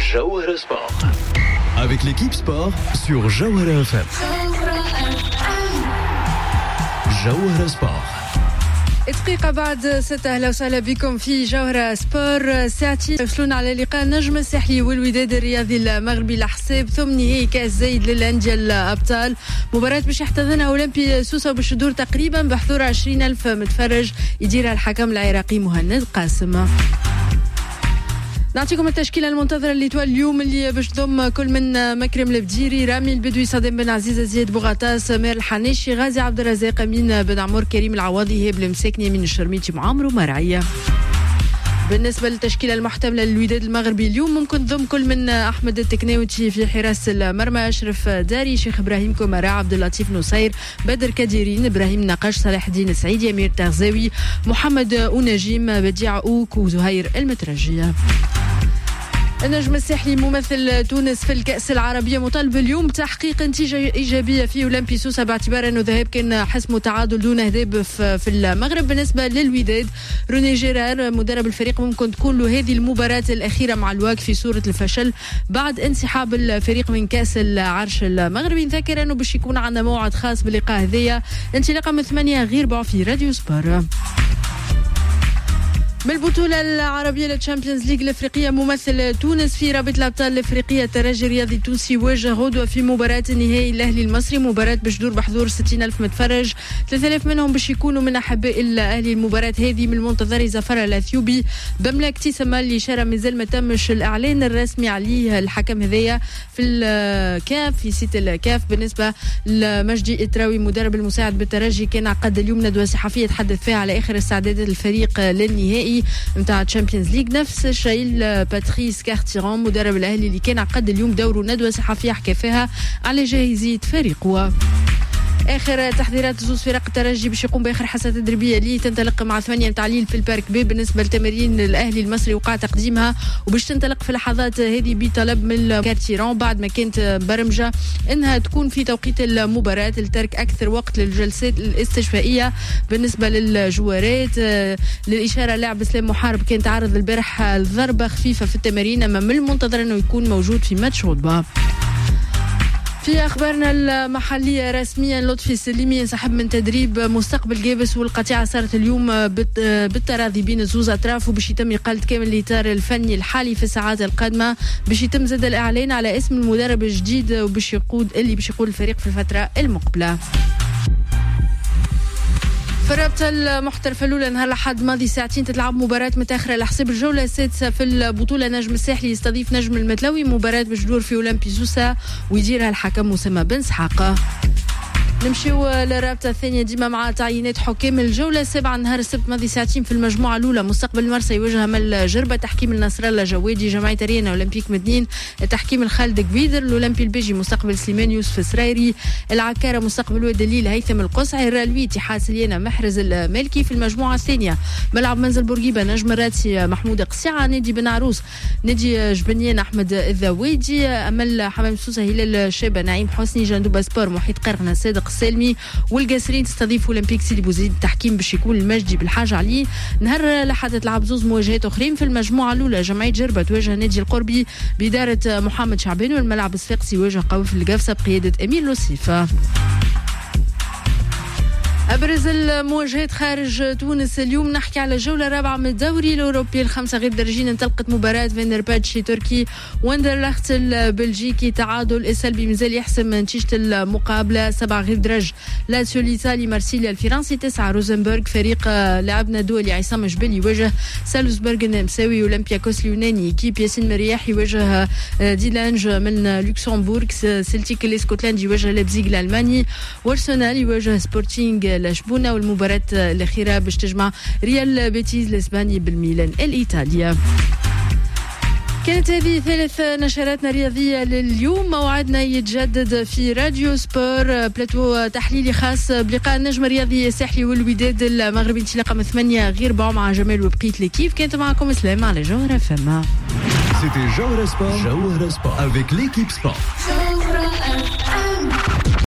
Jawhara Sport. Avec l'équipe sport sur Jawhara FM. Jawhara Sport. دقيقة بعد 6. أهلا وسهلا بكم في جوهرة سبور. ساعتين يوصلون على لقاء النجم الساحلي والوداد الرياضي المغربي لحساب ثم نهائي كأس زايد للأندية الأبطال. مباراة باش يحتضنها أولمبي سوسة باش تدور تقريبا بحضور 20,000 متفرج يديرها الحكم العراقي مهند قاسم. نعطيكم التشكيلة المنتظرة اللي توالي اليوم اللي باش تضم كل من مكرم البديري، رامي البدوي، صادم بن عزيزة، زياد بوغاتا، سمير الحنيشي، غازي عبد الرزاق، أمين بن عمر، كريم العواضي، هيب المساكني، من الشرميتي، معمر ومرعية. بالنسبة للتشكيلة المحتملة للوداد المغربي اليوم ممكن تضم كل من أحمد التكناوتي في حراسة المرمى، أشرف داري، شيخ إبراهيم كومارا، عبد اللطيف نصير، بدر كديرين، إبراهيم نقاش، صلاح الدين السعيد، يمير تغزاوي، محمد ونجيم، بديع أوك، وزهير المترجية. النجم الساحلي ممثل تونس في الكأس العربية مطالب اليوم بتحقيق نتيجة إيجابية في أولمبي سوسة باعتبار أنه ذهاب كان حسم تعادل دون أهداف في المغرب. بالنسبة للوداد روني جيرار مدرب الفريق ممكن تكون له هذه المباراة الأخيرة مع الواك في صورة الفشل بعد انسحاب الفريق من كأس العرش المغربي. نذكر أنه باش يكون عندنا موعد خاص باللقاء هذايا انطلاقا من 8 غير باع في راديو سبور. من البطولة العربية للتشامبيونز ليج الأفريقية ممثل تونس في رابطة الأبطال الأفريقية الترجي الرياضي التونسي يواجه غدوة في مباراة النهائي الأهلي المصري، مباراة باش تدور بحضور 60,000 متفرج، 3,000 منهم باش يكونوا من أحباء الأهلي. المباراة هذه من المنتظر ظفر الأثيوبي بملك تيسما اللي شارع مازال ما تمش الإعلان الرسمي عليه الحكم هذايا في الكاف في سيت الكاف. بالنسبة لمجدي إتراوي مدرب المساعد بالترجي كان عقد اليوم ندوة صحفية تحدث فيها على آخر استعدادات الفريق للنهائي متاع تشامبيونز ليج. نفس الشيء باتريس كارتيران مدرب الاهلي اللي كان عقد اليوم دوره ندوه صحفيه حكى فيها على جاهزيه فريقه. اخر تحضيرات زوز فرق الترجي باش يقوم باخر حصه تدريبيه اللي تنطلق مع 8 تعليل في البارك بي. بالنسبه لتمارين الاهلي المصري وقع تقديمها وباش تنطلق في اللحظات هذه بطلب من كارتيران بعد ما كانت برمجه انها تكون في توقيت المباراه لترك اكثر وقت للجلسات الاستشفائيه. بالنسبه للجوارات للاشاره لاعب اسلام محارب كان تعرض البارح لضربه خفيفه في التمارين اما من المنتظر انه يكون موجود في ماتش غدوه. في أخبارنا المحلية رسميا لطفي السليمي ينسحب من تدريب مستقبل جابس، والقطيعة صارت اليوم بالتراضي بين الزوز أطراف وباش يتم إقالة كامل الإطار الفني الحالي في الساعات القادمة باش يتم زاد الإعلان على اسم المدرب الجديد وباش يقود الفريق في الفترة المقبلة. في الرابطة المحترفة الأولى نهار الأحد ماضي ساعتين تتلعب مباراة متأخرة لحساب الجولة السادسة في البطولة. نجم الساحلي يستضيف نجم المتلوي، مباراة باش تدور في أولمبي سوسة ويديرها الحكم مسمى بن سحاقة. نمشيو للرابطة الثانية ديما مع تعيينات حكام الجولة السابعة نهار السبت ماضي ساعتين في المجموعة الأولى. مستقبل المرسى يواجه مل جربة، تحكيم النصر الله جوادي، جمعية رينا أولمبيك مدنين، تحكيم الخالد كبيدر، الأولمبي البيجي مستقبل سليمان يوسف سرايري، العكارة مستقبل واد الليل هيثم القصعي، الرالوي اتحاد سليانة محرز المالكي. في المجموعة الثانية ملعب منزل بورقيبة نجم الراتسي محمود قسيعة، نادي بن عروس نادي جبنيان أحمد الذويدي، أمل حمام سوسة هلال الشابة نعيم حسني، جندوبة سبور محيط قرغنة صادق السالمي، والقاسرين تستضيف أولمبيك سيدي بوزيد. التحكيم باش يكون المجدي بالحاج علي. نهار لحد تلعب زوز مواجهات أخرين في المجموعة الأولى. جمعية جربة تواجه نادي القربي بإدارة محمد شعبان، والملعب الصفاقسي يواجه قوف القفصة بقيادة أمير لوسيفة. أبرز المواجهات خارج تونس اليوم نحكي على الجولة الرابعة من الدوري الأوروبي الخمسة غير درجين. انطلقت مباراة فينرباتش التركي واندرلخت البلجيكي، تعادل السلبي مازال يحسم نتيجة المقابلة 7 غير درج. لاتسيو الإيطالي، مارسيليا الفرنسي 9، روزنبرغ فريق لاعبنا دولي عصام جبل يواجه سالزبورغ النمساوي، أولمبياكوس اليوناني كيب ياسين مرياح يواجه ديلانج من لوكسمبورغ، سلتيك الاسكتلندي يواجه ليبزيغ الألماني، وارسنال يواجه سبورتينغ لشبونة، والمباراة الأخيرة باش تجمع ريال بيتيز الإسباني بالميلان الإيطاليا. كانت هذه ثالث نشراتنا الرياضية لليوم. موعدنا يتجدد في راديو سبور، بلاتو تحليلي خاص بلقاء النجم الرياضي الساحلي والوداد المغربي انطلاقا من 8 غير باع مع جمال وبقية ليكيف. كانت معكم سلام على جوهرة فما. C'était Jawhara Sport avec l'équipe sport.